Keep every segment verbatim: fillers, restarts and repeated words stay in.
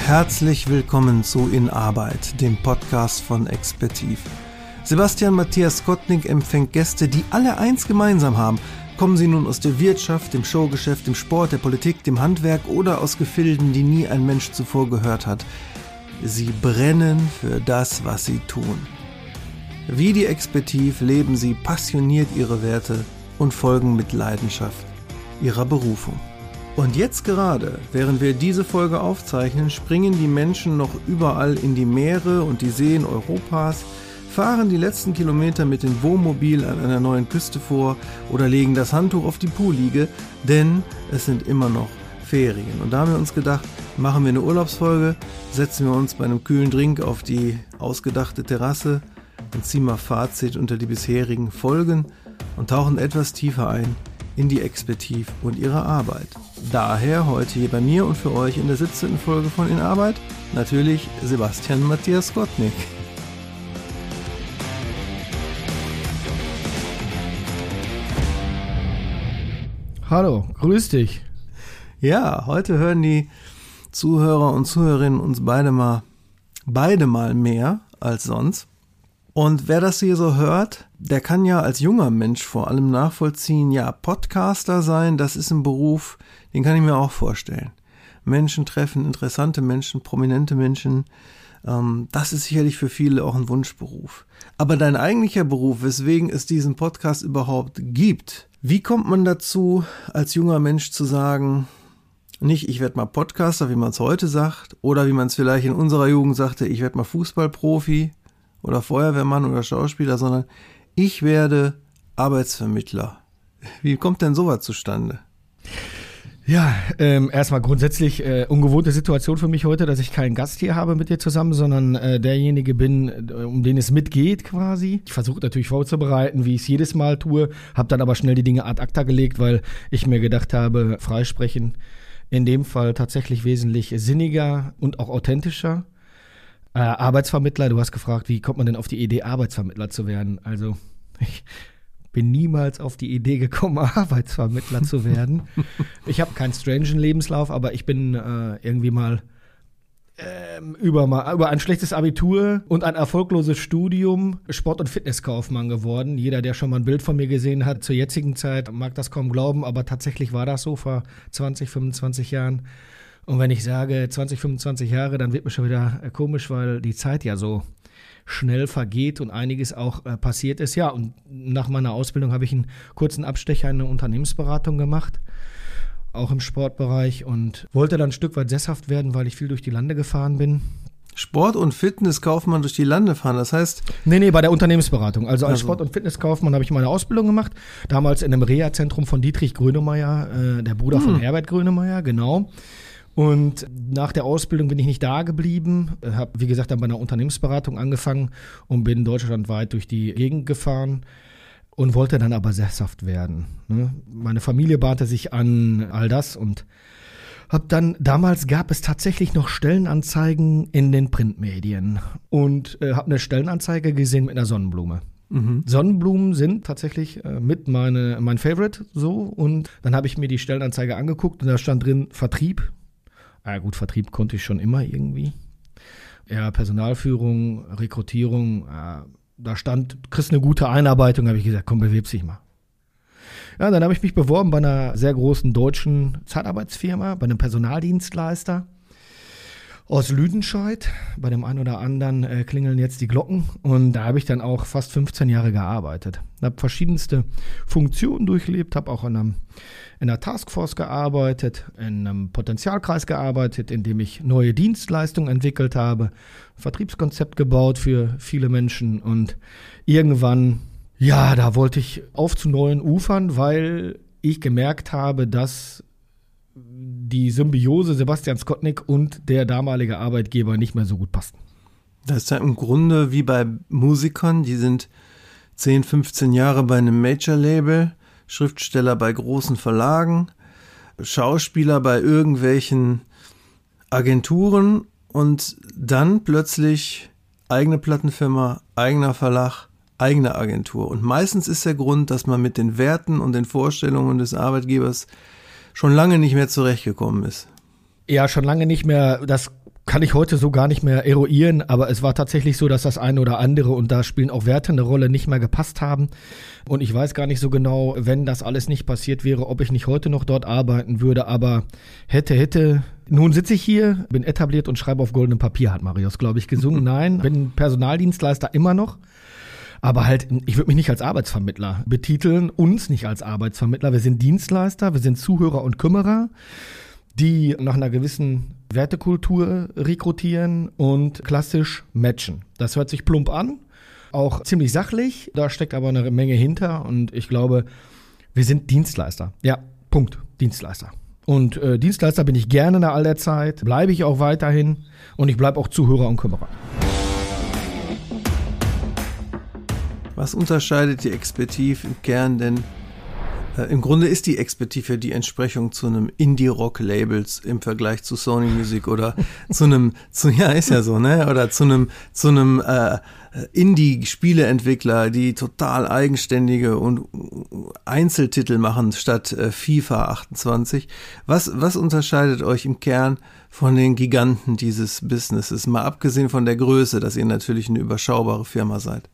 Herzlich willkommen zu In Arbeit, dem Podcast von Expertiv. Sebastian Matthias Skotnik empfängt Gäste, die alle eins gemeinsam haben. Kommen sie nun aus der Wirtschaft, dem Showgeschäft, dem Sport, der Politik, dem Handwerk oder aus Gefilden, die nie ein Mensch zuvor gehört hat. Sie brennen für das, was sie tun. Wie die Expertiv leben sie passioniert ihre Werte und folgen mit Leidenschaft ihrer Berufung. Und jetzt gerade, während wir diese Folge aufzeichnen, springen die Menschen noch überall in die Meere und die Seen Europas, fahren die letzten Kilometer mit dem Wohnmobil an einer neuen Küste vor oder legen das Handtuch auf die Poolliege, denn es sind immer noch Ferien. Und da haben wir uns gedacht, machen wir eine Urlaubsfolge, setzen wir uns bei einem kühlen Drink auf die ausgedachte Terrasse und ziehen mal Fazit unter die bisherigen Folgen und tauchen etwas tiefer ein in die Expertiv und ihre Arbeit. Daher heute hier bei mir und für euch in der siebzehnten Folge von In Arbeit natürlich Sebastian Matthias Skotnik. Hallo, grüß dich. Ja, heute hören die Zuhörer und Zuhörerinnen uns beide mal, beide mal mehr als sonst. Und wer das hier so hört, der kann ja als junger Mensch vor allem nachvollziehen, ja, Podcaster sein, das ist ein Beruf, den kann ich mir auch vorstellen. Menschen treffen, interessante Menschen, prominente Menschen, ähm, das ist sicherlich für viele auch ein Wunschberuf. Aber dein eigentlicher Beruf, weswegen es diesen Podcast überhaupt gibt, wie kommt man dazu, als junger Mensch zu sagen, nicht ich werde mal Podcaster, wie man es heute sagt, oder wie man es vielleicht in unserer Jugend sagte, ich werde mal Fußballprofi oder Feuerwehrmann oder Schauspieler, sondern ich werde Arbeitsvermittler. Wie kommt denn sowas zustande? Ja, ähm, erstmal grundsätzlich äh, ungewohnte Situation für mich heute, dass ich keinen Gast hier habe mit dir zusammen, sondern äh, derjenige bin, um den es mitgeht quasi. Ich versuche natürlich vorzubereiten, wie ich es jedes Mal tue, habe dann aber schnell die Dinge ad acta gelegt, weil ich mir gedacht habe, freisprechen in dem Fall tatsächlich wesentlich sinniger und auch authentischer. Äh, Arbeitsvermittler, du hast gefragt, wie kommt man denn auf die Idee, Arbeitsvermittler zu werden? Also ich bin niemals auf die Idee gekommen, Arbeitsvermittler zu werden. Ich habe keinen strangen Lebenslauf, aber ich bin äh, irgendwie mal, äh, über mal über ein schlechtes Abitur und ein erfolgloses Studium Sport- und Fitnesskaufmann geworden. Jeder, der schon mal ein Bild von mir gesehen hat, zur jetzigen Zeit mag das kaum glauben, aber tatsächlich war das so vor zwanzig, fünfundzwanzig Jahren. Und wenn ich sage zwanzig, fünfundzwanzig Jahre, dann wird mir schon wieder äh, komisch, weil die Zeit ja so schnell vergeht und einiges auch äh, passiert ist. Ja, und nach meiner Ausbildung habe ich einen kurzen Abstecher in eine Unternehmensberatung gemacht, auch im Sportbereich, und wollte dann ein Stück weit sesshaft werden, weil ich viel durch die Lande gefahren bin. Sport- und Fitnesskaufmann durch die Lande fahren, das heißt? Nee, nee, bei der Unternehmensberatung. Also als also. Sport- und Fitnesskaufmann habe ich meine Ausbildung gemacht, damals in einem Reha-Zentrum von Dietrich Grönemeyer, äh, der Bruder hm. von Herbert Grönemeyer, genau. Und nach der Ausbildung bin ich nicht da geblieben, habe, wie gesagt, dann bei einer Unternehmensberatung angefangen und bin deutschlandweit durch die Gegend gefahren und wollte dann aber sesshaft werden. Ne? Meine Familie bahnte sich an, all das, und habe dann, damals gab es tatsächlich noch Stellenanzeigen in den Printmedien und äh, habe eine Stellenanzeige gesehen mit einer Sonnenblume. Mhm. Sonnenblumen sind tatsächlich äh, mit meine, mein Favorite so, und dann habe ich mir die Stellenanzeige angeguckt und da stand drin Vertrieb. Ja gut, Vertrieb konnte ich schon immer irgendwie. Ja, Personalführung, Rekrutierung, äh, da stand, du kriegst eine gute Einarbeitung, habe ich gesagt, komm, bewirb dich mal. Ja, dann habe ich mich beworben bei einer sehr großen deutschen Zeitarbeitsfirma, bei einem Personaldienstleister aus Lüdenscheid. Bei dem einen oder anderen äh, klingeln jetzt die Glocken, und da habe ich dann auch fast fünfzehn Jahre gearbeitet. Habe verschiedenste Funktionen durchlebt, habe auch in, einem, in einer Taskforce gearbeitet, in einem Potenzialkreis gearbeitet, in dem ich neue Dienstleistungen entwickelt habe, Vertriebskonzept gebaut für viele Menschen, und irgendwann, ja, da wollte ich auf zu neuen Ufern, weil ich gemerkt habe, dass die Symbiose Sebastian Skotnik und der damalige Arbeitgeber nicht mehr so gut passten. Das ist ja im Grunde wie bei Musikern, die sind zehn, fünfzehn Jahre bei einem Major-Label, Schriftsteller bei großen Verlagen, Schauspieler bei irgendwelchen Agenturen und dann plötzlich eigene Plattenfirma, eigener Verlag, eigene Agentur. Und meistens ist der Grund, dass man mit den Werten und den Vorstellungen des Arbeitgebers schon lange nicht mehr zurechtgekommen ist. Ja, schon lange nicht mehr. Das kann ich heute so gar nicht mehr eruieren, aber es war tatsächlich so, dass das eine oder andere, und da spielen auch Werte eine Rolle, nicht mehr gepasst haben. Und ich weiß gar nicht so genau, wenn das alles nicht passiert wäre, ob ich nicht heute noch dort arbeiten würde, aber hätte, hätte. Nun sitze ich hier, bin etabliert und schreibe auf goldenem Papier, hat Marius, glaube ich, gesungen. Nein, bin Personaldienstleister immer noch. Aber halt, ich würde mich nicht als Arbeitsvermittler betiteln, uns nicht als Arbeitsvermittler. Wir sind Dienstleister, wir sind Zuhörer und Kümmerer, die nach einer gewissen Wertekultur rekrutieren und klassisch matchen. Das hört sich plump an, auch ziemlich sachlich, da steckt aber eine Menge hinter und ich glaube, wir sind Dienstleister. Ja, Punkt, Dienstleister. Und äh, Dienstleister bin ich gerne nach all der Zeit, bleibe ich auch weiterhin und ich bleibe auch Zuhörer und Kümmerer. Was unterscheidet die Expertise im Kern denn? Äh, Im Grunde ist die Expertise die Entsprechung zu einem Indie-Rock-Labels im Vergleich zu Sony Music oder zu einem, zu, ja, ist ja so, ne? Oder zu einem, zu einem äh, Indie-Spieleentwickler, die total eigenständige und Einzeltitel machen statt äh, FIFA achtundzwanzig. Was, was unterscheidet euch im Kern von den Giganten dieses Businesses? Mal abgesehen von der Größe, dass ihr natürlich eine überschaubare Firma seid.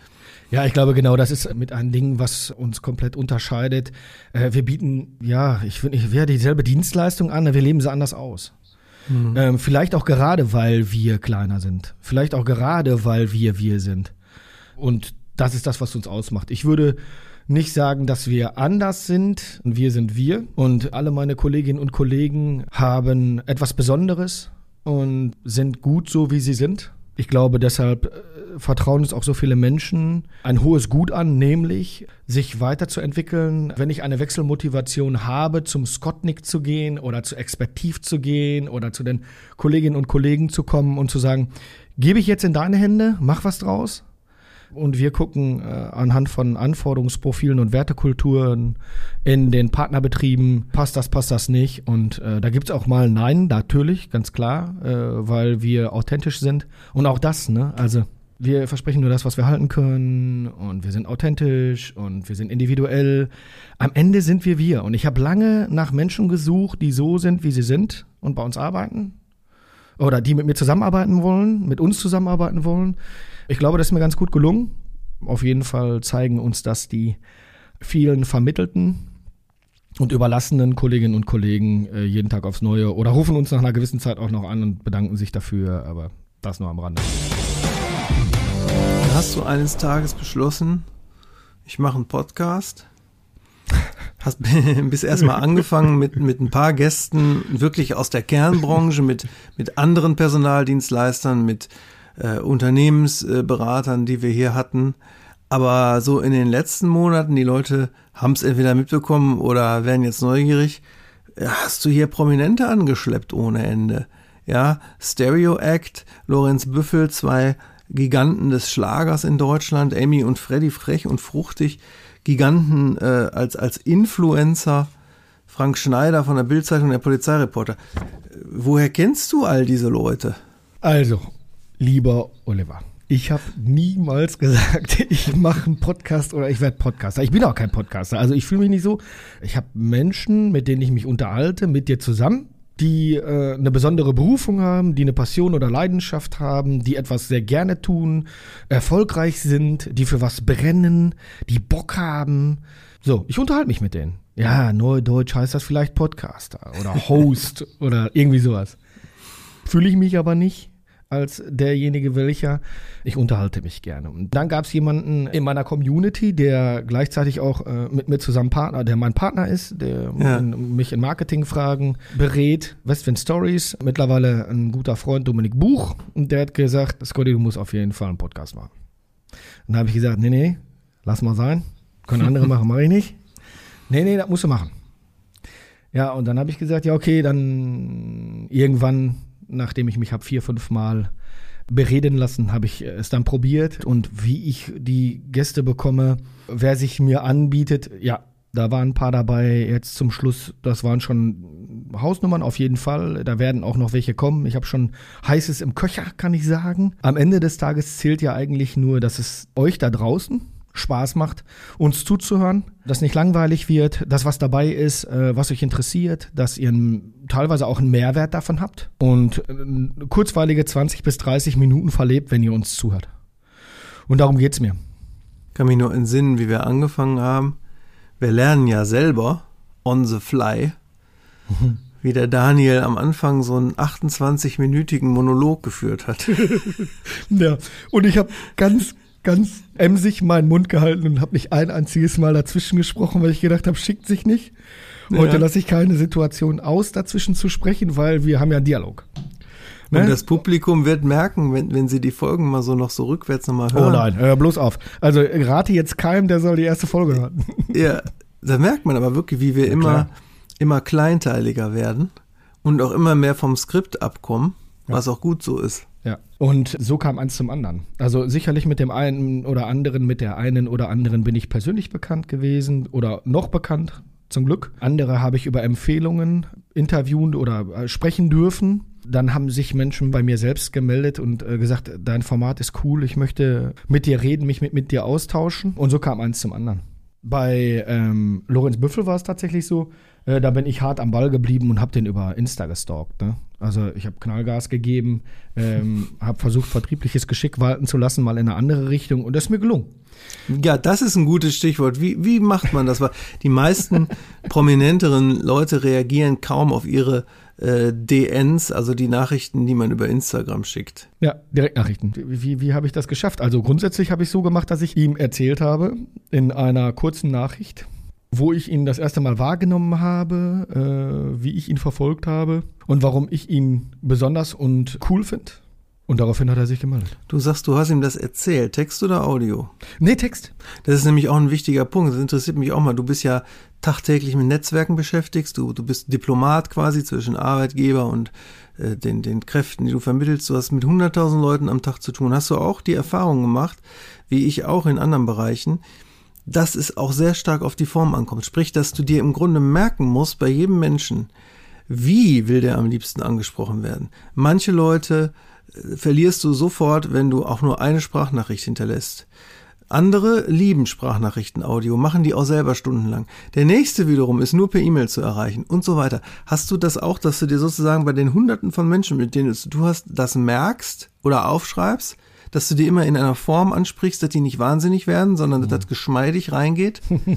Ja, ich glaube, genau, das ist mit einem Ding, was uns komplett unterscheidet. Äh, wir bieten, ja, ich finde, ich wäre dieselbe Dienstleistung an, wir leben sie anders aus. Mhm. Ähm, vielleicht auch gerade, weil wir kleiner sind. Vielleicht auch gerade, weil wir wir sind. Und das ist das, was uns ausmacht. Ich würde nicht sagen, dass wir anders sind. Wir sind wir. Und alle meine Kolleginnen und Kollegen haben etwas Besonderes und sind gut so, wie sie sind. Ich glaube, deshalb äh, vertrauen uns auch so viele Menschen ein hohes Gut an, nämlich sich weiterzuentwickeln. Wenn ich eine Wechselmotivation habe, zum Skotnick zu gehen oder zu Expertiv zu gehen oder zu den Kolleginnen und Kollegen zu kommen und zu sagen, gebe ich jetzt in deine Hände, mach was draus. Und wir gucken äh, anhand von Anforderungsprofilen und Wertekulturen in den Partnerbetrieben, passt das, passt das nicht. Und äh, da gibt's auch mal Nein, natürlich, ganz klar, äh, weil wir authentisch sind. Und auch das, ne, also wir versprechen nur das, was wir halten können. Und wir sind authentisch und wir sind individuell. Am Ende sind wir wir. Und ich habe lange nach Menschen gesucht, die so sind, wie sie sind und bei uns arbeiten. Oder die mit mir zusammenarbeiten wollen, mit uns zusammenarbeiten wollen. Ich glaube, das ist mir ganz gut gelungen. Auf jeden Fall zeigen uns das die vielen vermittelten und überlassenen Kolleginnen und Kollegen äh, jeden Tag aufs Neue oder rufen uns nach einer gewissen Zeit auch noch an und bedanken sich dafür, aber das nur am Rande. Hast du eines Tages beschlossen, ich mache einen Podcast? Hast bis erstmal angefangen mit mit ein paar Gästen wirklich aus der Kernbranche, mit mit anderen Personaldienstleistern, mit äh, Unternehmensberatern, die wir hier hatten. Aber so in den letzten Monaten, die Leute haben es entweder mitbekommen oder werden jetzt neugierig, hast du hier Prominente angeschleppt ohne Ende. Ja, Stereo Act, Lorenz Büffel, zwei Giganten des Schlagers in Deutschland, Amy und Freddy, frech und fruchtig, Giganten äh, als als Influencer, Frank Schneider von der Bild-Zeitung, der Polizeireporter. Woher kennst du all diese Leute? Also, lieber Oliver, ich habe niemals gesagt, ich mache einen Podcast oder ich werde Podcaster. Ich bin auch kein Podcaster. Also ich fühle mich nicht so. Ich habe Menschen, mit denen ich mich unterhalte, mit dir zusammen, die äh, eine besondere Berufung haben, die eine Passion oder Leidenschaft haben, die etwas sehr gerne tun, erfolgreich sind, die für was brennen, die Bock haben. So, ich unterhalte mich mit denen. Ja, Neudeutsch heißt das vielleicht Podcaster oder Host oder irgendwie sowas. Fühle ich mich aber nicht als derjenige welcher. Ich unterhalte mich gerne. Und dann gab es jemanden in meiner Community, der gleichzeitig auch äh, mit mir zusammen Partner, der mein Partner ist, der ja. in, mich in Marketingfragen berät. Westwind Stories, mittlerweile ein guter Freund, Dominik Buch. Und der hat gesagt, Scotty, du musst auf jeden Fall einen Podcast machen. Und da habe ich gesagt, nee, nee, lass mal sein. Können andere machen, mache ich nicht. Nee, nee, das musst du machen. Ja, und dann habe ich gesagt, ja, okay, dann irgendwann, nachdem ich mich habe vier, fünf Mal bereden lassen, habe ich es dann probiert. Und wie ich die Gäste bekomme, wer sich mir anbietet, ja, da waren ein paar dabei jetzt zum Schluss. Das waren schon Hausnummern auf jeden Fall. Da werden auch noch welche kommen. Ich habe schon Heißes im Köcher, kann ich sagen. Am Ende des Tages zählt ja eigentlich nur, dass es euch da draußen Spaß macht, uns zuzuhören, dass nicht langweilig wird, dass was dabei ist, äh, was euch interessiert, dass ihr n, teilweise auch einen Mehrwert davon habt und äh, kurzweilige zwanzig bis dreißig Minuten verlebt, wenn ihr uns zuhört. Und darum geht's mir. Ich kann mich nur entsinnen, wie wir angefangen haben. Wir lernen ja selber on the fly, mhm. wie der Daniel am Anfang so einen achtundzwanzig-minütigen Monolog geführt hat. Ja, und ich habe ganz ganz emsig meinen Mund gehalten und habe nicht ein einziges Mal dazwischen gesprochen, weil ich gedacht habe, schickt sich nicht. Heute ja. lasse ich keine Situation aus, dazwischen zu sprechen, weil wir haben ja einen Dialog. Ne? Und das Publikum wird merken, wenn, wenn sie die Folgen mal so noch so rückwärts nochmal hören. Oh nein, hör bloß auf. Also rate jetzt keinem, der soll die erste Folge hören. Ja, da merkt man aber wirklich, wie wir ja, immer, immer kleinteiliger werden und auch immer mehr vom Skript abkommen, ja. was auch gut so ist. Ja, und so kam eins zum anderen. Also sicherlich mit dem einen oder anderen, mit der einen oder anderen bin ich persönlich bekannt gewesen oder noch bekannt, zum Glück. Andere habe ich über Empfehlungen interviewen oder sprechen dürfen. Dann haben sich Menschen bei mir selbst gemeldet und äh, gesagt, dein Format ist cool, ich möchte mit dir reden, mich mit, mit dir austauschen. Und so kam eins zum anderen. Bei ähm, Lorenz Büffel war es tatsächlich so, äh, da bin ich hart am Ball geblieben und habe den über Insta gestalkt. Ne? Also ich habe Knallgas gegeben, ähm, habe versucht, vertriebliches Geschick walten zu lassen, mal in eine andere Richtung und das ist mir gelungen. Ja, das ist ein gutes Stichwort. Wie, wie macht man das? Weil die meisten prominenteren Leute reagieren kaum auf ihre äh, D Ns, also die Nachrichten, die man über Instagram schickt. Ja, Direktnachrichten. Wie, wie, wie habe ich das geschafft? Also grundsätzlich habe ich so gemacht, dass ich ihm erzählt habe in einer kurzen Nachricht, wo ich ihn das erste Mal wahrgenommen habe, äh, wie ich ihn verfolgt habe und warum ich ihn besonders und cool finde. Und daraufhin hat er sich gemeldet. Du sagst, du hast ihm das erzählt, Text oder Audio? Nee, Text. Das ist nämlich auch ein wichtiger Punkt, das interessiert mich auch mal. Du bist ja tagtäglich mit Netzwerken beschäftigt, du, du bist Diplomat quasi zwischen Arbeitgeber und äh, den, den Kräften, die du vermittelst. Du hast mit hunderttausend Leuten am Tag zu tun. Hast du auch die Erfahrung gemacht, wie ich auch in anderen Bereichen, dass es auch sehr stark auf die Form ankommt. Sprich, dass du dir im Grunde merken musst, bei jedem Menschen, wie will der am liebsten angesprochen werden. Manche Leute verlierst du sofort, wenn du auch nur eine Sprachnachricht hinterlässt. Andere lieben Sprachnachrichten-Audio, machen die auch selber stundenlang. Der nächste wiederum ist nur per E-Mail zu erreichen und so weiter. Hast du das auch, dass du dir sozusagen bei den Hunderten von Menschen, mit denen du hast, das merkst oder aufschreibst, dass du die immer in einer Form ansprichst, dass die nicht wahnsinnig werden, sondern dass das geschmeidig reingeht?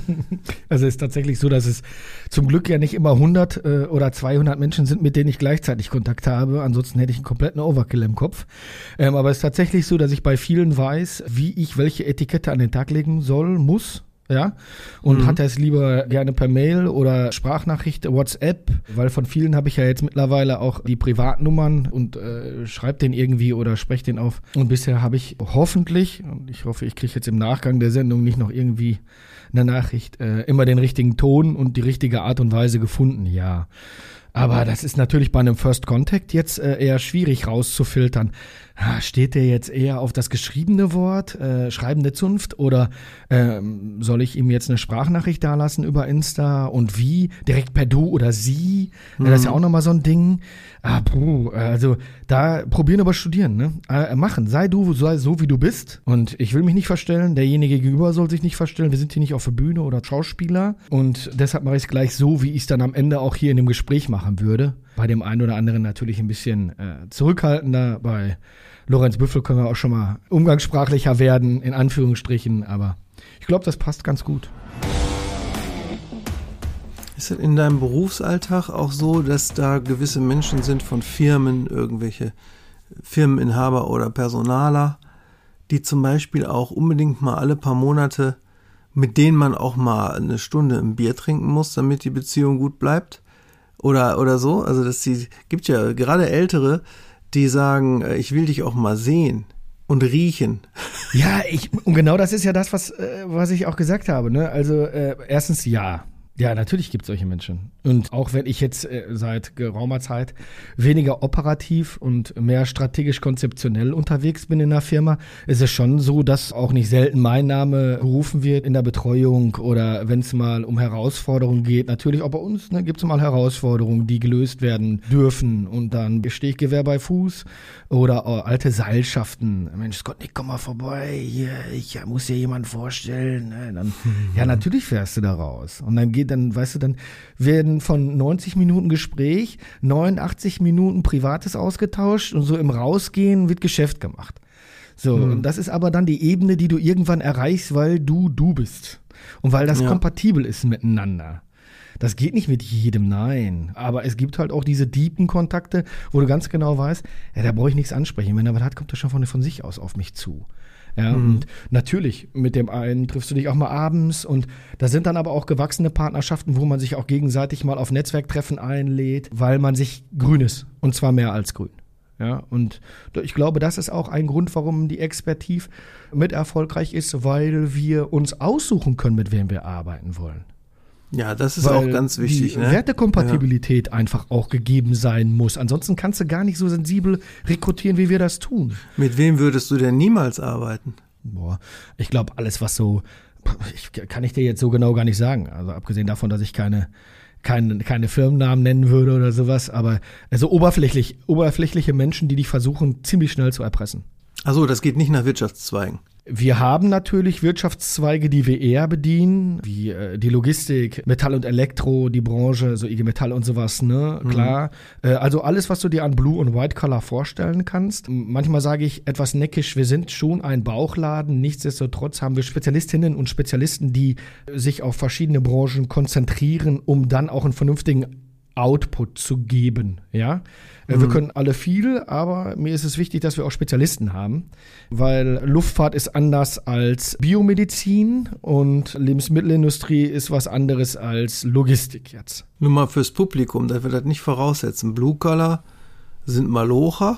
Also es ist tatsächlich so, dass es zum Glück ja nicht immer hundert äh, oder zweihundert Menschen sind, mit denen ich gleichzeitig Kontakt habe. Ansonsten hätte ich einen kompletten Overkill im Kopf. Ähm, aber es ist tatsächlich so, dass ich bei vielen weiß, wie ich welche Etikette an den Tag legen soll, muss. Ja, und mhm. hat er es lieber gerne per Mail oder Sprachnachricht, WhatsApp, weil von vielen habe ich ja jetzt mittlerweile auch die Privatnummern und äh, schreibe den irgendwie oder spreche den auf. Und bisher habe ich hoffentlich, und ich hoffe, ich kriege jetzt im Nachgang der Sendung nicht noch irgendwie eine Nachricht, äh, immer den richtigen Ton und die richtige Art und Weise gefunden, ja. Aber das ist natürlich bei einem First Contact jetzt äh, eher schwierig rauszufiltern. Ha, steht der jetzt eher auf das geschriebene Wort, äh, schreibende Zunft, oder ähm, soll ich ihm jetzt eine Sprachnachricht dalassen über Insta und wie? Direkt per Du oder Sie? Mhm. Äh, das ist ja auch nochmal so ein Ding. Ah, puh, also da probieren, aber studieren, ne? Äh, machen, sei du, sei so wie du bist. Und ich will mich nicht verstellen, derjenige gegenüber soll sich nicht verstellen. Wir sind hier nicht auf der Bühne oder Schauspieler. Und deshalb mache ich es gleich so, wie ich es dann am Ende auch hier in dem Gespräch machen würde. Bei dem einen oder anderen natürlich ein bisschen äh, zurückhaltender. Bei Lorenz Büffel können wir auch schon mal umgangssprachlicher werden, in Anführungsstrichen. Aber ich glaube, das passt ganz gut. Ist es in deinem Berufsalltag auch so, dass da gewisse Menschen sind von Firmen, irgendwelche Firmeninhaber oder Personaler, die zum Beispiel auch unbedingt mal alle paar Monate, mit denen man auch mal eine Stunde ein Bier trinken muss, damit die Beziehung gut bleibt? Oder, oder so? Also das die, gibt ja gerade Ältere, die sagen, ich will dich auch mal sehen und riechen. Ja, ich, und genau das ist ja das, was, äh, was ich auch gesagt habe. Ne? Also äh, erstens ja. Ja, natürlich gibt es solche Menschen. Und auch wenn ich jetzt äh, seit geraumer Zeit weniger operativ und mehr strategisch konzeptionell unterwegs bin in der Firma, ist es schon so, dass auch nicht selten mein Name gerufen wird in der Betreuung oder wenn es mal um Herausforderungen geht. Natürlich auch bei uns ne, gibt es mal Herausforderungen, die gelöst werden dürfen. Und dann stehe ich Gewehr bei Fuß oder oh, alte Seilschaften. Mensch Gott, ich komm mal vorbei, hier, ich muss dir jemanden vorstellen. Ne? Dann, mhm. Ja, natürlich fährst du da raus. Und dann geht dann, weißt du, dann werden von neunzig Minuten Gespräch neunundachtzig Minuten Privates ausgetauscht und so im Rausgehen wird Geschäft gemacht. So, mhm. und das ist aber dann die Ebene, die du irgendwann erreichst, weil du du bist. Und weil das ja. kompatibel ist miteinander. Das geht nicht mit jedem, nein. Aber es gibt halt auch diese tiefen Kontakte, wo du ganz genau weißt, ja, da brauche ich nichts ansprechen. Wenn er was hat, kommt er schon von, von sich aus auf mich zu. Ja, mhm. und natürlich, mit dem einen triffst du dich auch mal abends und da sind dann aber auch gewachsene Partnerschaften, wo man sich auch gegenseitig mal auf Netzwerktreffen einlädt, weil man sich grün ist und zwar mehr als grün. Ja, und ich glaube, das ist auch ein Grund, warum die Expertiv mit erfolgreich ist, weil wir uns aussuchen können, mit wem wir arbeiten wollen. Ja, das ist weil auch ganz wichtig. Die ne? Wertekompatibilität ja. einfach auch gegeben sein muss. Ansonsten kannst du gar nicht so sensibel rekrutieren, wie wir das tun. Mit wem würdest du denn niemals arbeiten? Boah, ich glaube, alles, was so, ich, kann ich dir jetzt so genau gar nicht sagen. Also abgesehen davon, dass ich keine, keine, keine Firmennamen nennen würde oder sowas. Aber also oberflächlich, oberflächliche Menschen, die dich versuchen, ziemlich schnell zu erpressen. Ach so, das geht nicht nach Wirtschaftszweigen. Wir haben natürlich Wirtschaftszweige, die wir eher bedienen, wie äh, die Logistik, Metall und Elektro, die Branche, so I G Metall und sowas, ne, mhm. klar. Äh, also alles, was du dir an Blue und White Collar vorstellen kannst. Manchmal sage ich etwas neckisch, wir sind schon ein Bauchladen, nichtsdestotrotz haben wir Spezialistinnen und Spezialisten, die sich auf verschiedene Branchen konzentrieren, um dann auch einen vernünftigen Output zu geben, ja. Mhm. Wir können alle viel, aber mir ist es wichtig, dass wir auch Spezialisten haben, weil Luftfahrt ist anders als Biomedizin und Lebensmittelindustrie ist was anderes als Logistik jetzt. Nur mal fürs Publikum, dass wir das nicht voraussetzen. Blue Collar sind Malocher,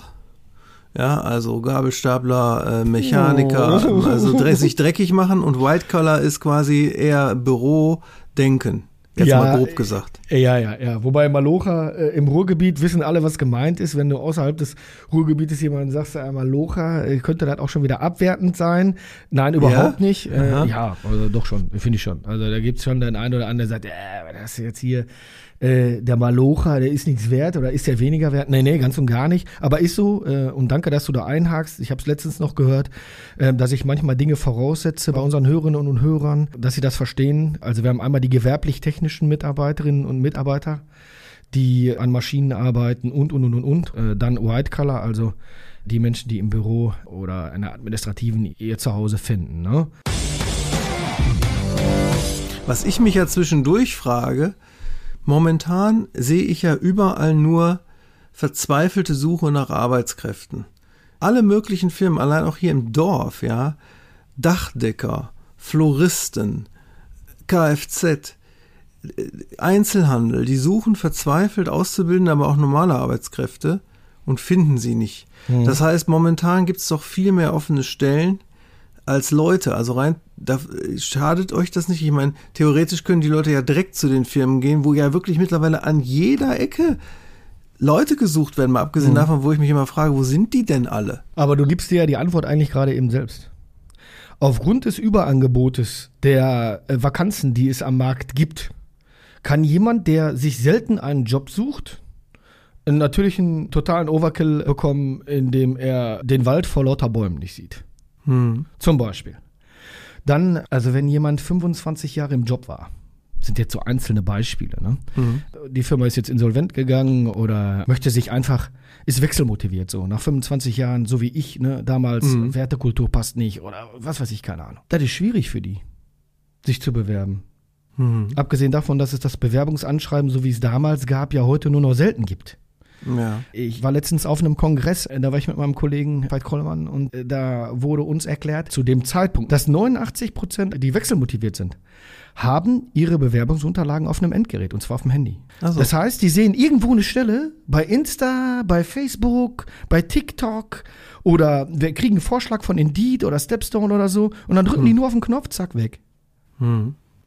ja, also Gabelstapler, äh, Mechaniker, oh. also dre- sich dreckig machen und White Collar ist quasi eher Bürodenken. Jetzt ja, mal grob gesagt. Ja, ja, ja. Wobei Malocha äh, im Ruhrgebiet wissen alle, was gemeint ist. Wenn du außerhalb des Ruhrgebietes jemanden sagst, äh, Malocha, äh, könnte das auch schon wieder abwertend sein. Nein, überhaupt ja? nicht. Äh, ja, also doch schon, finde ich schon. Also da gibt es schon den einen oder anderen, der sagt, äh, das ist jetzt hier äh, der Malocha, der ist nichts wert oder ist der weniger wert? Nee, nee, ganz und gar nicht. Aber ist so, äh, und danke, dass du da einhakst. Ich habe es letztens noch gehört, äh, dass ich manchmal Dinge voraussetze bei unseren Hörerinnen und Hörern, dass sie das verstehen. Also wir haben einmal die gewerblich-technischen Mitarbeiterinnen und Mitarbeiter, die an Maschinen arbeiten und, und, und, und, und. Äh, dann White Collar, also die Menschen, die im Büro oder in der administrativen ihr Zuhause finden, ne? Was ich mich ja zwischendurch frage, momentan sehe ich ja überall nur verzweifelte Suche nach Arbeitskräften. Alle möglichen Firmen, allein auch hier im Dorf, ja, Dachdecker, Floristen, Kfz, Einzelhandel, die suchen verzweifelt Auszubildende, aber auch normale Arbeitskräfte und finden sie nicht. Mhm. Das heißt, momentan gibt es doch viel mehr offene Stellen als Leute. Also rein, da schadet euch das nicht? Ich meine, theoretisch können die Leute ja direkt zu den Firmen gehen, wo ja wirklich mittlerweile an jeder Ecke Leute gesucht werden, mal abgesehen mhm. davon, wo ich mich immer frage, wo sind die denn alle? Aber du gibst dir ja die Antwort eigentlich gerade eben selbst. Aufgrund des Überangebotes der äh, Vakanzen, die es am Markt gibt, kann jemand, der sich selten einen Job sucht, einen natürlichen totalen Overkill bekommen, indem er den Wald vor lauter Bäumen nicht sieht. Hm. Zum Beispiel. Dann, also wenn jemand fünfundzwanzig Jahre im Job war, sind jetzt so einzelne Beispiele, ne? Mhm. Die Firma ist jetzt insolvent gegangen oder möchte sich einfach, ist wechselmotiviert so, nach fünfundzwanzig Jahren, so wie ich, ne, damals, mhm. Wertekultur passt nicht oder was weiß ich, keine Ahnung. Das ist schwierig für die, sich zu bewerben. Mhm. Abgesehen davon, dass es das Bewerbungsanschreiben, so wie es damals gab, ja heute nur noch selten gibt. Ja. Ich war letztens auf einem Kongress, da war ich mit meinem Kollegen Veit Krollemann und da wurde uns erklärt, zu dem Zeitpunkt, dass neunundachtzig Prozent, die wechselmotiviert sind, haben ihre Bewerbungsunterlagen auf einem Endgerät und zwar auf dem Handy. So. Das heißt, die sehen irgendwo eine Stelle bei Insta, bei Facebook, bei TikTok oder wir kriegen einen Vorschlag von Indeed oder Stepstone oder so und dann drücken hm. die nur auf den Knopf, zack, weg. Hm.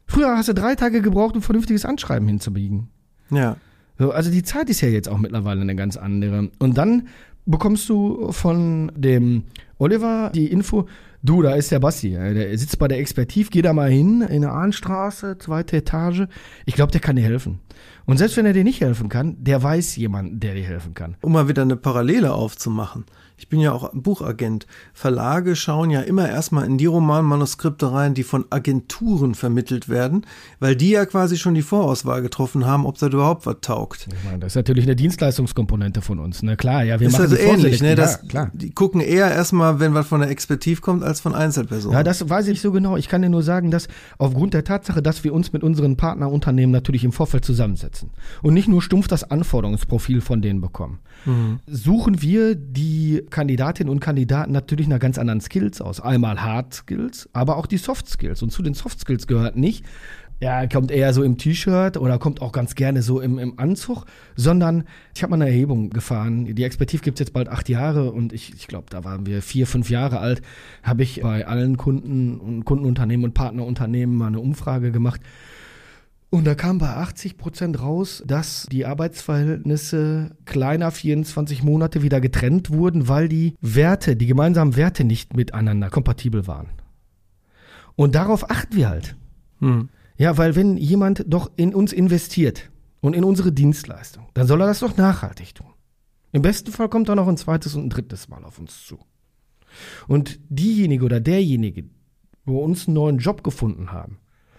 Früher hast du drei Tage gebraucht, um vernünftiges Anschreiben hinzubiegen. Ja. So, also die Zeit ist ja jetzt auch mittlerweile eine ganz andere. Und dann bekommst du von dem Oliver die Info, du, da ist der Basti, der sitzt bei der Expertiv, geh da mal hin, in der Ahnstraße, zweite Etage. Ich glaube, der kann dir helfen. Und selbst wenn er dir nicht helfen kann, der weiß jemanden, der dir helfen kann. Um mal wieder eine Parallele aufzumachen. Ich bin ja auch Buchagent. Verlage schauen ja immer erstmal in die Romanmanuskripte rein, die von Agenturen vermittelt werden, weil die ja quasi schon die Vorauswahl getroffen haben, ob das überhaupt was taugt. Ich meine, das ist natürlich eine Dienstleistungskomponente von uns, ne? Klar, ja, wir ist machen also die ähnlich, ne? Das, ja, klar. Die gucken eher erstmal, wenn was von der Expertiv kommt, als von Einzelpersonen. Ja, das weiß ich nicht so genau. Ich kann dir nur sagen, dass aufgrund der Tatsache, dass wir uns mit unseren Partnerunternehmen natürlich im Vorfeld zusammensetzen und nicht nur stumpf das Anforderungsprofil von denen bekommen, mhm. suchen wir die Kandidatinnen und Kandidaten natürlich nach ganz anderen Skills aus. Einmal Hard Skills, aber auch die Soft Skills. Und zu den Soft Skills gehört nicht, ja, kommt eher so im T-Shirt oder kommt auch ganz gerne so im, im Anzug, sondern ich habe mal eine Erhebung gefahren. Die Expertiv gibt es jetzt bald acht Jahre und ich, ich glaube, da waren wir vier, fünf Jahre alt, habe ich bei allen Kunden und Kundenunternehmen und Partnerunternehmen mal eine Umfrage gemacht. Und da kam bei achtzig Prozent raus, dass die Arbeitsverhältnisse kleiner vierundzwanzig Monate wieder getrennt wurden, weil die Werte, die gemeinsamen Werte nicht miteinander kompatibel waren. Und darauf achten wir halt. Hm. Ja, weil wenn jemand doch in uns investiert und in unsere Dienstleistung, dann soll er das doch nachhaltig tun. Im besten Fall kommt er noch ein zweites und ein drittes Mal auf uns zu. Und diejenige oder derjenige, wo uns einen neuen Job gefunden haben,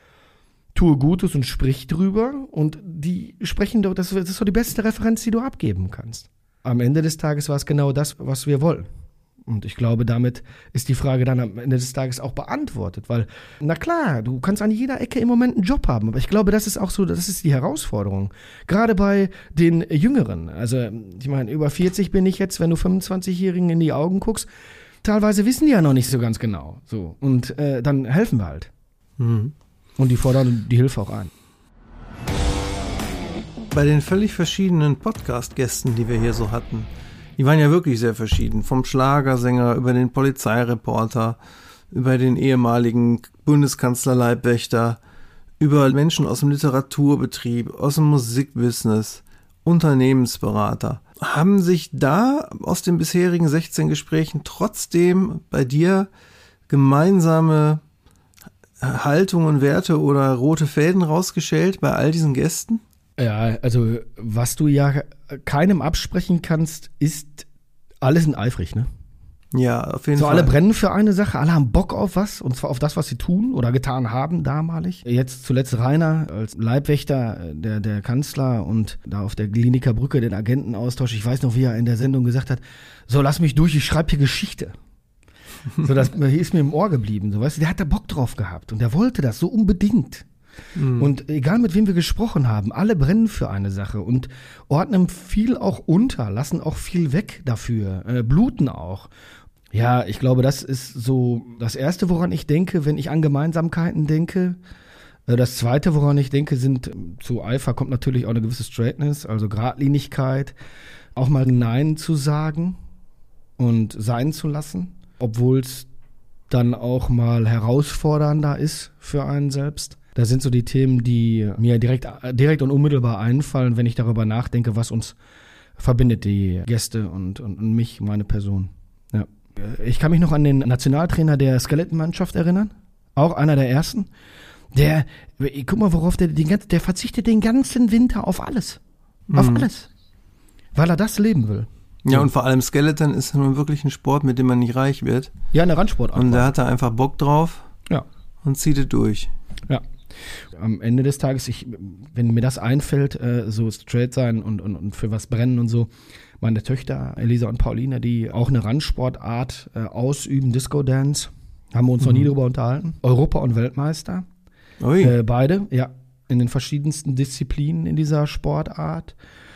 tue Gutes und sprich drüber und die sprechen doch, das ist doch die beste Referenz, die du abgeben kannst. Am Ende des Tages war es genau das, was wir wollen. Und ich glaube, damit ist die Frage dann am Ende des Tages auch beantwortet, weil, na klar, du kannst an jeder Ecke im Moment einen Job haben, aber ich glaube, das ist auch so, das ist die Herausforderung. Gerade bei den Jüngeren, also ich meine, über vierzig bin ich jetzt, wenn du fünfundzwanzigjährigen in die Augen guckst, teilweise wissen die ja noch nicht so ganz genau. So. Und äh, dann helfen wir halt. Mhm. Und die fordern die Hilfe auch ein. Bei den völlig verschiedenen Podcast-Gästen, die wir hier so hatten, die waren ja wirklich sehr verschieden. Vom Schlagersänger über den Polizeireporter, über den ehemaligen Bundeskanzlerleibwächter, über Menschen aus dem Literaturbetrieb, aus dem Musikbusiness, Unternehmensberater. Haben sich da aus den bisherigen sechzehn Gesprächen trotzdem bei dir gemeinsame Haltungen, Werte oder rote Fäden rausgeschält bei all diesen Gästen? Ja, also was du ja keinem absprechen kannst, ist, alle sind eifrig, ne? Ja, auf jeden so, Fall. Alle brennen für eine Sache, alle haben Bock auf was, und zwar auf das, was sie tun oder getan haben damalig. Jetzt zuletzt Rainer als Leibwächter der, der Kanzler und da auf der Kliniker Brücke den Agentenaustausch. Ich weiß noch, wie er in der Sendung gesagt hat, so lass mich durch, ich schreibe hier Geschichte. So, das ist mir im Ohr geblieben. So, weißt du, der hat da Bock drauf gehabt und der wollte das so unbedingt. Mhm. Und egal mit wem wir gesprochen haben, alle brennen für eine Sache und ordnen viel auch unter, lassen auch viel weg dafür, äh, bluten auch. Ja, ich glaube, das ist so das Erste, woran ich denke, wenn ich an Gemeinsamkeiten denke. Äh, das Zweite, woran ich denke, sind, zu Eifer kommt natürlich auch eine gewisse Straightness, also Geradlinigkeit, auch mal Nein zu sagen und sein zu lassen. Obwohl es dann auch mal herausfordernder ist für einen selbst. Das sind so die Themen, die mir direkt, direkt und unmittelbar einfallen, wenn ich darüber nachdenke, was uns verbindet, die Gäste und, und, und mich, meine Person. Ja. Ich kann mich noch an den Nationaltrainer der Skeletonmannschaft erinnern. Auch einer der ersten. Der, guck mal, worauf der, den, der verzichtet den ganzen Winter auf alles. Mhm. Auf alles. Weil er das leben will. Ja, und vor allem Skeleton ist nun wirklich ein Sport, mit dem man nicht reich wird. Ja, eine Randsportart. Und da hat er einfach Bock drauf. Ja. Und zieht es durch. Ja. Am Ende des Tages, ich, wenn mir das einfällt, äh, so straight sein und, und, und für was brennen und so, meine Töchter, Elisa und Pauline, die auch eine Randsportart äh, ausüben, Disco Dance, haben wir uns mhm. noch nie drüber unterhalten. Europa- und Weltmeister. Ui. Äh, beide, ja, in den verschiedensten Disziplinen in dieser Sportart.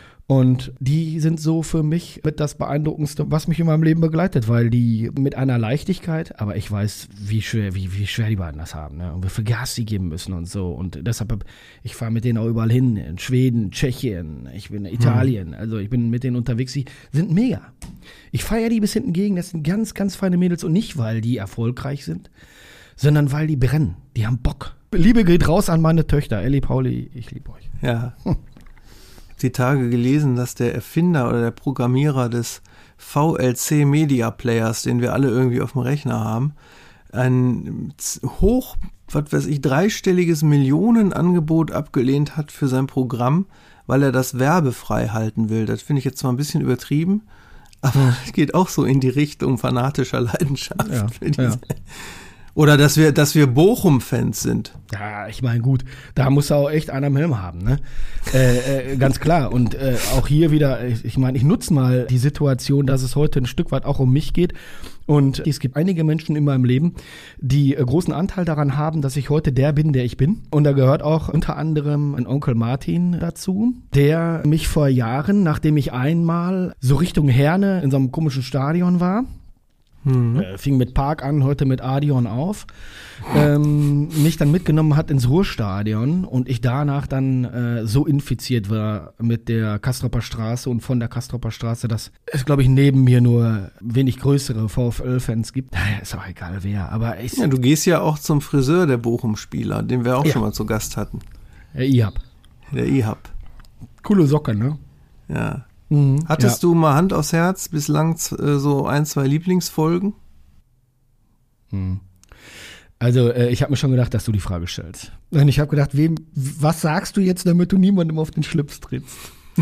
Und die sind so für mich mit das Beeindruckendste, was mich in meinem Leben begleitet, weil die mit einer Leichtigkeit, aber ich weiß, wie schwer, wie, wie schwer die beiden das haben, ne? Und wie viel Gas sie geben müssen und so. Und deshalb, ich fahre mit denen auch überall hin, in Schweden, Tschechien, ich bin in Italien, mhm. also ich bin mit denen unterwegs, die sind mega. Ich feiere die bis hinten gegen, das sind ganz, ganz feine Mädels und nicht, weil die erfolgreich sind, sondern weil die brennen. Die haben Bock. Liebe geht raus an meine Töchter. Elli, Pauli, ich liebe euch. Ja. Hm. Die Tage gelesen, dass der Erfinder oder der Programmierer des V L C Media Players, den wir alle irgendwie auf dem Rechner haben, ein hoch, was weiß ich, dreistelliges Millionenangebot abgelehnt hat für sein Programm, weil er das werbefrei halten will. Das finde ich jetzt zwar ein bisschen übertrieben, aber es geht auch so in die Richtung fanatischer Leidenschaft. Ja, für diese. ja. Oder dass wir, dass wir Bochum-Fans sind. Ja, ich meine, gut, da muss auch echt einer am Helm haben, ne? äh, äh, ganz klar. Und äh, auch hier wieder, ich, ich meine, ich nutze mal die Situation, dass es heute ein Stück weit auch um mich geht. Und es gibt einige Menschen in meinem Leben, die äh, großen Anteil daran haben, dass ich heute der bin, der ich bin. Und da gehört auch unter anderem ein Onkel Martin dazu, der mich vor Jahren, nachdem ich einmal so Richtung Herne in so einem komischen Stadion war, Mhm. Äh, fing mit Park an, heute mit Adion auf, ähm, mich dann mitgenommen hat ins Ruhrstadion und ich danach dann äh, so infiziert war mit der Castropper Straße und von der Castropper Straße, dass es, glaube ich, neben mir nur wenig größere VfL-Fans gibt. Naja, ist auch egal wer, aber ich... Ja, du gehst ja auch zum Friseur der Bochum-Spieler, den wir auch ja. schon mal zu Gast hatten. Der I H A B. Der I H A B. Coole Socke, ne? Ja. Mhm, Hattest ja. du mal Hand aufs Herz bislang äh, so ein, zwei Lieblingsfolgen? Hm. Also äh, ich habe mir schon gedacht, dass du die Frage stellst. Und ich habe gedacht, wem, was sagst du jetzt, damit du niemandem auf den Schlips trittst?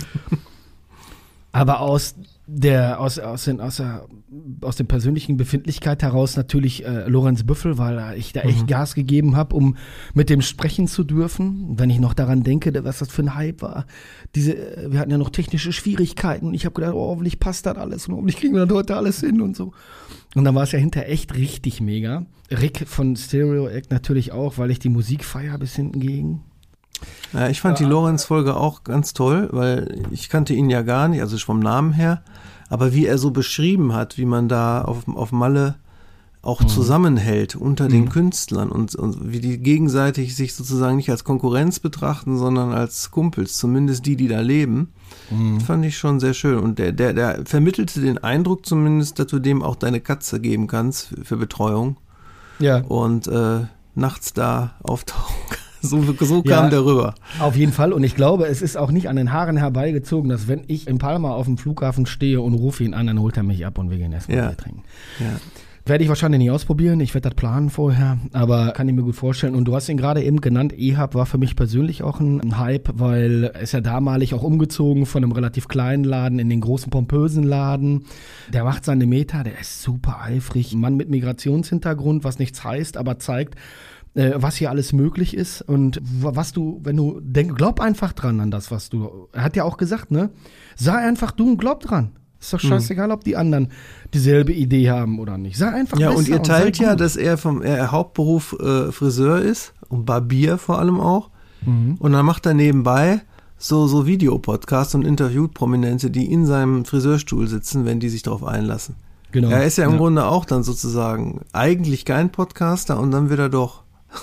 Aber aus der aus aus den aus der aus der persönlichen Befindlichkeit heraus natürlich äh, Lorenz Büffel, weil ich da echt mhm. Gas gegeben habe, um mit dem sprechen zu dürfen. Wenn ich noch daran denke, was das für ein Hype war. Diese, wir hatten ja noch technische Schwierigkeiten und ich habe gedacht, oh, hoffentlich passt das alles und hoffentlich kriegen wir das heute alles hin und so. Und dann war es ja hinterher echt richtig mega. Rick von Stereo Act natürlich auch, weil ich die Musik feier bis hinten gegen. Ja, ich fand die Lorenz-Folge auch ganz toll, weil ich kannte ihn ja gar nicht, also vom Namen her, aber wie er so beschrieben hat, wie man da auf, auf Malle auch mhm. zusammenhält unter mhm. den Künstlern und, und wie die gegenseitig sich sozusagen nicht als Konkurrenz betrachten, sondern als Kumpels, zumindest die, die da leben, mhm. fand ich schon sehr schön. Und der, der, der vermittelte den Eindruck zumindest, dass du dem auch deine Katze geben kannst für, für Betreuung ja. und äh, nachts da auftauchen kannst. So, so kam ja, der rüber. Auf jeden Fall. Und ich glaube, es ist auch nicht an den Haaren herbeigezogen, dass wenn ich in Palma auf dem Flughafen stehe und rufe ihn an, dann holt er mich ab und wir gehen erstmal ja. Bier trinken. Ja. Werde ich wahrscheinlich nicht ausprobieren. Ich werde das planen vorher, aber kann ich mir gut vorstellen. Und du hast ihn gerade eben genannt. I H A B war für mich persönlich auch ein, ein Hype, weil er ist ja damalig auch umgezogen von einem relativ kleinen Laden in den großen pompösen Laden. Der macht seine Meter, der ist super eifrig. Ein Mann mit Migrationshintergrund, was nichts heißt, aber zeigt, was hier alles möglich ist und was du, wenn du denkst, glaub einfach dran an das, was du, er hat ja auch gesagt, ne, sei einfach du und glaub dran. Ist doch scheißegal, ob die anderen dieselbe Idee haben oder nicht. Sei einfach ja, besser. Und ihr teilt und ja, dass er vom er Hauptberuf äh, Friseur ist und Barbier vor allem auch. Mhm. Und dann macht er nebenbei so, so Videopodcasts und interviewt Prominente, die in seinem Friseurstuhl sitzen, wenn die sich darauf einlassen. Genau. Er ist ja im ja. Grunde auch dann sozusagen eigentlich kein Podcaster und dann wird er doch.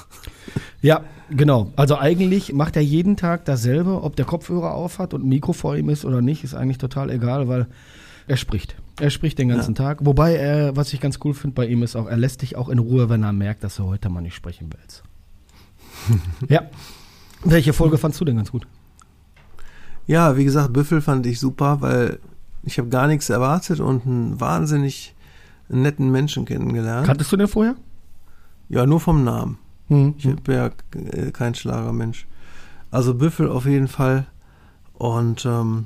Ja, genau. Also eigentlich macht er jeden Tag dasselbe, ob der Kopfhörer auf hat und ein Mikro vor ihm ist oder nicht, ist eigentlich total egal, weil er spricht. Er spricht den ganzen ja. Tag. Wobei, er, was ich ganz cool finde bei ihm ist auch, er lässt dich auch in Ruhe, wenn er merkt, dass du heute mal nicht sprechen willst. Ja. Welche Folge fandst du denn ganz gut? Ja, wie gesagt, Büffel fand ich super, weil ich habe gar nichts erwartet und einen wahnsinnig netten Menschen kennengelernt. Kanntest du den vorher? Ja, nur vom Namen. Mhm. Ich bin ja kein Schlagermensch. Also Büffel auf jeden Fall. Und ähm,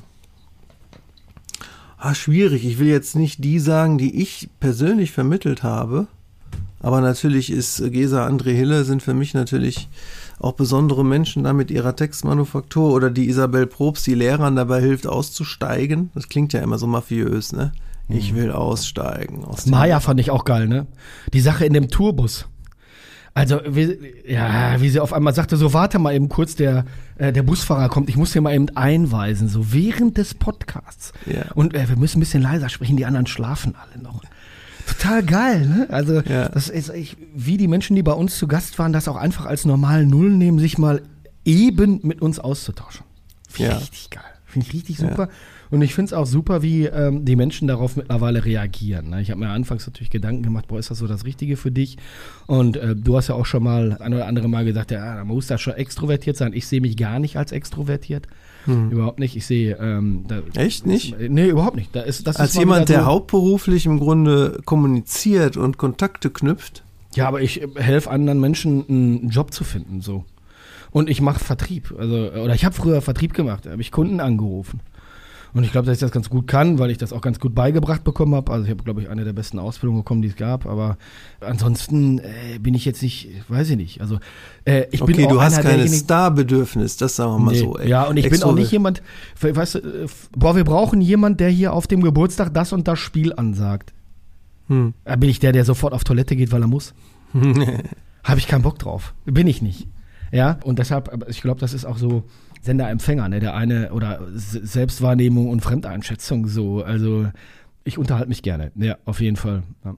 ah, schwierig. Ich will jetzt nicht die sagen, die ich persönlich vermittelt habe. Aber natürlich ist Gesa, André Hille sind für mich natürlich auch besondere Menschen da mit ihrer Textmanufaktur. Oder die Isabel Probst, die Lehrern dabei hilft auszusteigen. Das klingt ja immer so mafiös, ne? Ich will aussteigen. Aus Maja fand ich auch geil, ne? Die Sache in dem Tourbus. Also, wie, ja, wie sie auf einmal sagte, so warte mal eben kurz, der, äh, der Busfahrer kommt, ich muss hier mal eben einweisen, so während des Podcasts. Ja. Und äh, wir müssen ein bisschen leiser sprechen, die anderen schlafen alle noch. Total geil, ne? Also, ja. das ist ich, wie die Menschen, die bei uns zu Gast waren, das auch einfach als normal Null nehmen, sich mal eben mit uns auszutauschen. Ja. Richtig geil. Finde ich richtig super. Ja. Und ich finde es auch super, wie ähm, die Menschen darauf mittlerweile reagieren. Ne? Ich habe mir anfangs natürlich Gedanken gemacht, boah, ist das so das Richtige für dich? Und äh, du hast ja auch schon mal ein oder andere Mal gesagt, ja, man muss da schon extrovertiert sein. Ich sehe mich gar nicht als extrovertiert. Hm. Überhaupt nicht. Ich sehe... Ähm, da, Echt nicht? Ist, nee, überhaupt nicht. Da ist, das als ist jemand, so, der hauptberuflich im Grunde kommuniziert und Kontakte knüpft? Ja, aber ich helfe anderen Menschen, einen Job zu finden, so. Und ich mache Vertrieb. Also, oder ich habe früher Vertrieb gemacht, da habe ich Kunden angerufen. Und ich glaube, dass ich das ganz gut kann, weil ich das auch ganz gut beigebracht bekommen habe. Also ich habe, glaube ich, eine der besten Ausbildungen bekommen, die es gab. Aber ansonsten äh, bin ich jetzt nicht, weiß ich nicht. Also äh, ich okay, bin auch du hast einer kein Starbedürfnis, das sagen wir mal nee, so. Ey. Ja, und ich Extrovert. bin auch nicht jemand, weißt du, äh, boah, wir brauchen jemanden, der hier auf dem Geburtstag das und das Spiel ansagt. Hm. Da bin ich der, der sofort auf Toilette geht, weil er muss. Habe ich keinen Bock drauf. Bin ich nicht. Ja, und deshalb, ich glaube, das ist auch so Sender-Empfänger, ne? Der eine, oder Selbstwahrnehmung und Fremdeinschätzung so. Also ich unterhalte mich gerne. Ja, auf jeden Fall. Ja.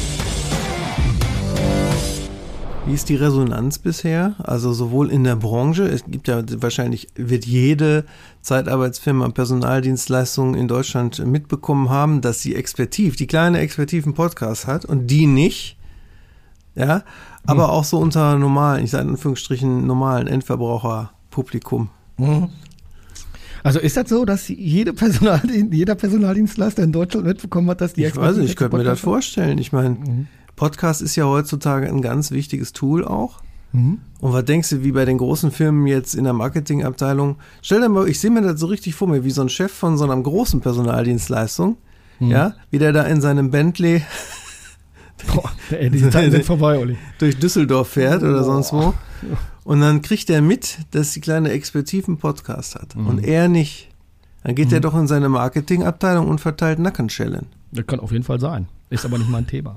Wie ist die Resonanz bisher? Also sowohl in der Branche, es gibt ja wahrscheinlich, wird jede Zeitarbeitsfirma Personaldienstleistungen in Deutschland mitbekommen haben, dass sie Expertiv, die kleine Expertiv einen Podcast hat und die nicht. Ja, aber hm. auch so unter normalen, ich sage in Anführungsstrichen normalen Endverbraucherpublikum. Mhm. Also ist das so, dass jede Personaldien- jeder Personaldienstleister in Deutschland mitbekommen hat, dass die Ich weiß nicht, ich könnte mir das haben? vorstellen. Ich meine, mhm. Podcast ist ja heutzutage ein ganz wichtiges Tool auch. Mhm. Und was denkst du, wie bei den großen Firmen jetzt in der Marketingabteilung? Stell dir mal, ich sehe mir das so richtig vor mir, wie so ein Chef von so einer großen Personaldienstleistung, mhm. ja, wie der da in seinem Bentley Boah, ey, diese Zeiten sind vorbei, Olli. durch Düsseldorf fährt oder sonst wo. Und dann kriegt er mit, dass die kleine Expertiv einen Podcast hat. Mhm. Und er nicht. Dann geht mhm. er doch in seine Marketingabteilung und verteilt Nackenschellen. Das kann auf jeden Fall sein. Ist aber nicht mein Thema.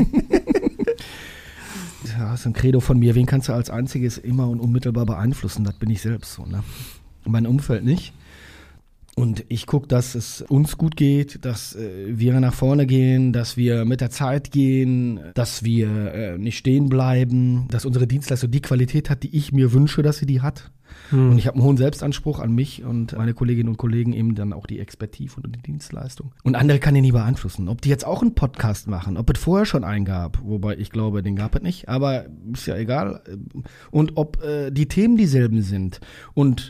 Ja, das ist ein Credo von mir. Wen kannst du als einziges immer und unmittelbar beeinflussen? Das bin ich selbst so, ne? Mein Umfeld nicht. Und ich gucke, dass es uns gut geht, dass äh, wir nach vorne gehen, dass wir mit der Zeit gehen, dass wir äh, nicht stehen bleiben, dass unsere Dienstleistung die Qualität hat, die ich mir wünsche, dass sie die hat. Hm. Und ich habe einen hohen Selbstanspruch an mich und meine Kolleginnen und Kollegen, eben dann auch die Expertise und die Dienstleistung. Und andere kann ich nie beeinflussen. Ob die jetzt auch einen Podcast machen, ob es vorher schon einen gab, wobei ich glaube, den gab es nicht, aber ist ja egal. Und ob äh, die Themen dieselben sind. Und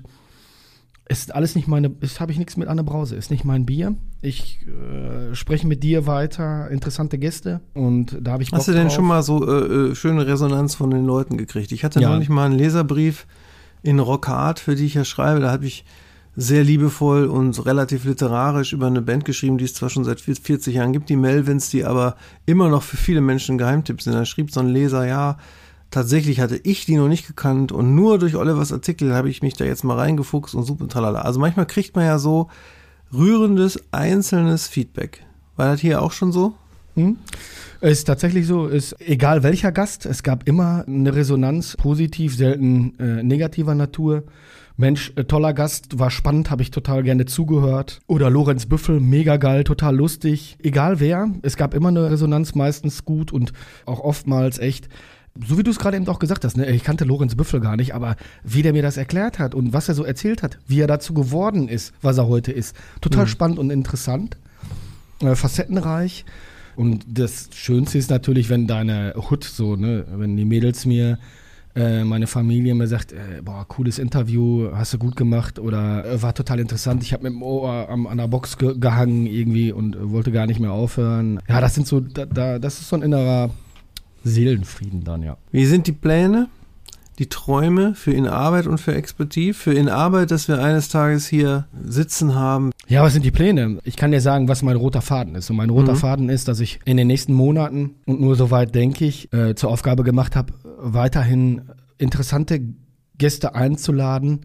ist alles nicht meine, ist habe ich nichts mit Anne Brause, ist nicht mein Bier. Ich äh, spreche mit dir weiter, interessante Gäste und da habe ich Bock Hast du denn drauf. schon mal so äh, schöne Resonanz von den Leuten gekriegt? Ich hatte Ja. neulich mal einen Leserbrief in Rockhard, für die ich ja schreibe, da habe ich sehr liebevoll und relativ literarisch über eine Band geschrieben, die es zwar schon seit vierzig Jahren gibt, die Melvins, die aber immer noch für viele Menschen ein Geheimtipp sind. Da schrieb so ein Leser, ja, tatsächlich hatte ich die noch nicht gekannt und nur durch Olivers Artikel habe ich mich da jetzt mal reingefuchst und super tralala. Also manchmal kriegt man ja so rührendes, einzelnes Feedback. War das hier auch schon so? Hm? Es ist tatsächlich so, ist egal welcher Gast, es gab immer eine Resonanz, positiv, selten äh, negativer Natur. Mensch, äh, toller Gast, war spannend, habe ich total gerne zugehört. Oder Lorenz Büffel, mega geil, total lustig. Egal wer, es gab immer eine Resonanz, meistens gut und auch oftmals echt. So wie du es gerade eben auch gesagt hast, ne? Ich kannte Lorenz Büffel gar nicht, aber wie der mir das erklärt hat und was er so erzählt hat, wie er dazu geworden ist, was er heute ist. Total mhm. spannend und interessant, äh, facettenreich. Und das Schönste ist natürlich, wenn deine Hut so, ne, wenn die Mädels mir, äh, meine Familie mir sagt, äh, boah, cooles Interview, hast du gut gemacht oder äh, war total interessant, ich habe mit dem Ohr am, an der Box ge- gehangen irgendwie und äh, wollte gar nicht mehr aufhören. Ja, das sind so, da, da, das ist so ein innerer Seelenfrieden dann, ja. Wie sind die Pläne, die Träume für In Arbeit und für Expertiv? Für In Arbeit, dass wir eines Tages hier sitzen haben. Ja, was sind die Pläne? Ich kann dir sagen, was mein roter Faden ist. Und mein roter mhm. Faden ist, dass ich in den nächsten Monaten, und nur soweit denke ich, äh, zur Aufgabe gemacht habe, weiterhin interessante Gäste einzuladen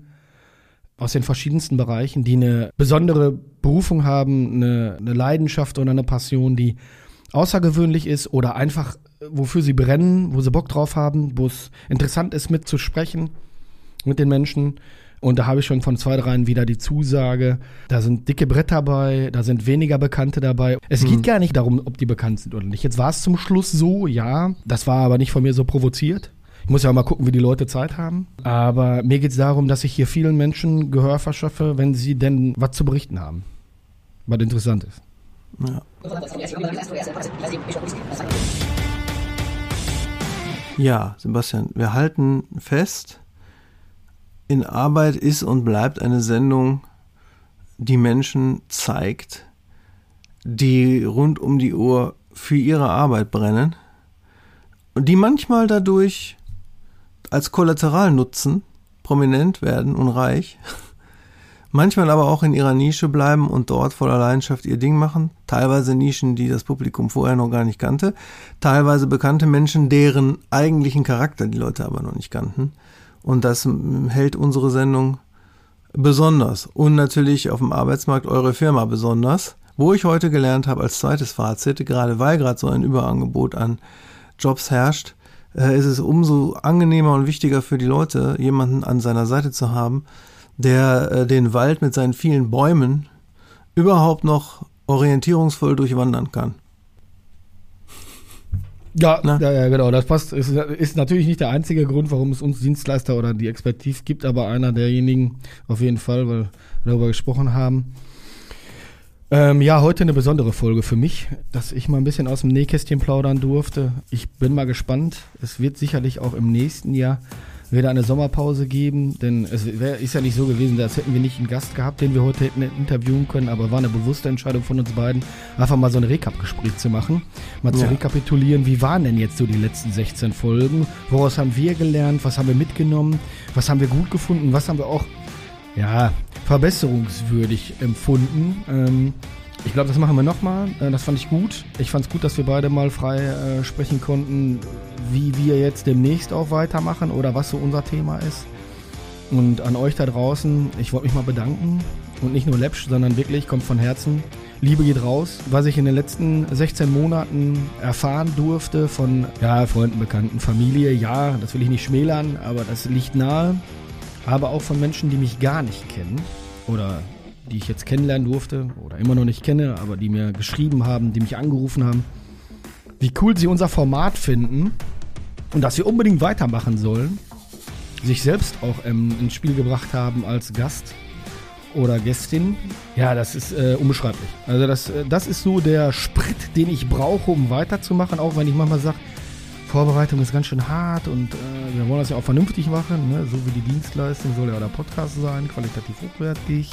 aus den verschiedensten Bereichen, die eine besondere Berufung haben, eine, eine Leidenschaft oder eine Passion, die außergewöhnlich ist oder einfach, wofür sie brennen, wo sie Bock drauf haben, wo es interessant ist, mitzusprechen mit den Menschen. Und da habe ich schon von zwei, dreien wieder die Zusage. Da sind dicke Bretter dabei, da sind weniger Bekannte dabei. Es geht hm. gar nicht darum, ob die bekannt sind oder nicht. Jetzt war es zum Schluss so, ja. Das war aber nicht von mir so provoziert. Ich muss ja auch mal gucken, wie die Leute Zeit haben. Aber mir geht es darum, dass ich hier vielen Menschen Gehör verschaffe, wenn sie denn was zu berichten haben. Was interessant ist. Ja. Ja, Sebastian, wir halten fest, in Arbeit ist und bleibt eine Sendung, die Menschen zeigt, die rund um die Uhr für ihre Arbeit brennen und die manchmal dadurch als Kollateralnutzen prominent werden und reich, manchmal aber auch in ihrer Nische bleiben und dort voller Leidenschaft ihr Ding machen, teilweise Nischen, die das Publikum vorher noch gar nicht kannte, teilweise bekannte Menschen, deren eigentlichen Charakter die Leute aber noch nicht kannten, und das hält unsere Sendung besonders und natürlich auf dem Arbeitsmarkt eure Firma besonders, wo ich heute gelernt habe als zweites Fazit, gerade weil gerade so ein Überangebot an Jobs herrscht, äh, ist es umso angenehmer und wichtiger für die Leute, jemanden an seiner Seite zu haben, der äh, den Wald mit seinen vielen Bäumen überhaupt noch orientierungsvoll durchwandern kann. Ja, ja, ja, genau, das passt. Ist, ist natürlich nicht der einzige Grund, warum es uns Dienstleister oder die Expertise gibt, aber einer derjenigen auf jeden Fall, weil wir darüber gesprochen haben. Ähm, ja, heute eine besondere Folge für mich, dass ich mal ein bisschen aus dem Nähkästchen plaudern durfte. Ich bin mal gespannt. Es wird sicherlich auch im nächsten Jahr wieder eine Sommerpause geben, denn es wär, ist ja nicht so gewesen, als hätten wir nicht einen Gast gehabt, den wir heute hätten interviewen können, aber war eine bewusste Entscheidung von uns beiden, einfach mal so ein Recap-Gespräch zu machen, mal zu ja. rekapitulieren, wie waren denn jetzt so die letzten sechzehn Folgen, woraus haben wir gelernt, was haben wir mitgenommen, was haben wir gut gefunden, was haben wir auch, ja, verbesserungswürdig empfunden. Ähm, ich glaube, das machen wir nochmal. Das fand ich gut. Ich fand es gut, dass wir beide mal frei äh, sprechen konnten, wie wir jetzt demnächst auch weitermachen oder was so unser Thema ist. Und an euch da draußen, ich wollte mich mal bedanken. Und nicht nur läppsch, sondern wirklich, kommt von Herzen. Liebe geht raus. Was ich in den letzten sechzehn Monaten erfahren durfte von ja, Freunden, Bekannten, Familie, ja, das will ich nicht schmälern, aber das liegt nahe. Aber auch von Menschen, die mich gar nicht kennen oder die ich jetzt kennenlernen durfte oder immer noch nicht kenne, aber die mir geschrieben haben, die mich angerufen haben, wie cool sie unser Format finden und dass wir unbedingt weitermachen sollen, sich selbst auch ähm, ins Spiel gebracht haben als Gast oder Gästin. Ja, das ist äh, unbeschreiblich. Also das, äh, das ist so der Sprit, den ich brauche, um weiterzumachen, auch wenn ich manchmal sage, Vorbereitung ist ganz schön hart und äh, wir wollen das ja auch vernünftig machen, ne? So wie die Dienstleistung soll ja auch der Podcast sein, qualitativ hochwertig.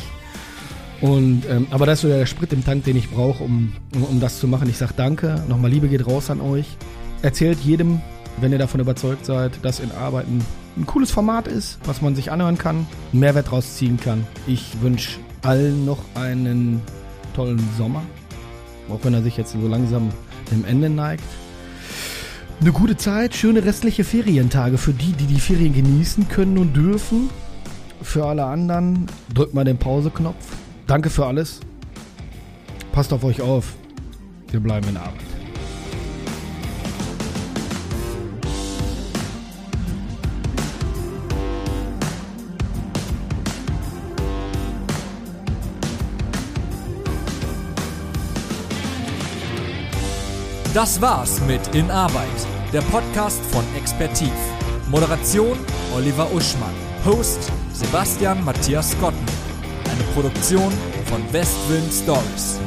Und, ähm, aber das ist so der Sprit im Tank, den ich brauche, um, um, um das zu machen. Ich sage danke, nochmal Liebe geht raus an euch. Erzählt jedem, wenn ihr davon überzeugt seid, dass in Arbeiten ein cooles Format ist, was man sich anhören kann, einen Mehrwert draus ziehen kann. Ich wünsche allen noch einen tollen Sommer, auch wenn er sich jetzt so langsam dem Ende neigt. Eine gute Zeit, schöne restliche Ferientage für die, die die Ferien genießen können und dürfen. Für alle anderen, drückt mal den Pause-Knopf. Danke für alles. Passt auf euch auf. Wir bleiben in Arbeit. Das war's mit In Arbeit, der Podcast von Expertiv. Moderation Oliver Uschmann. Host Sebastian Matthias Skotten. Eine Produktion von Westwind Stories.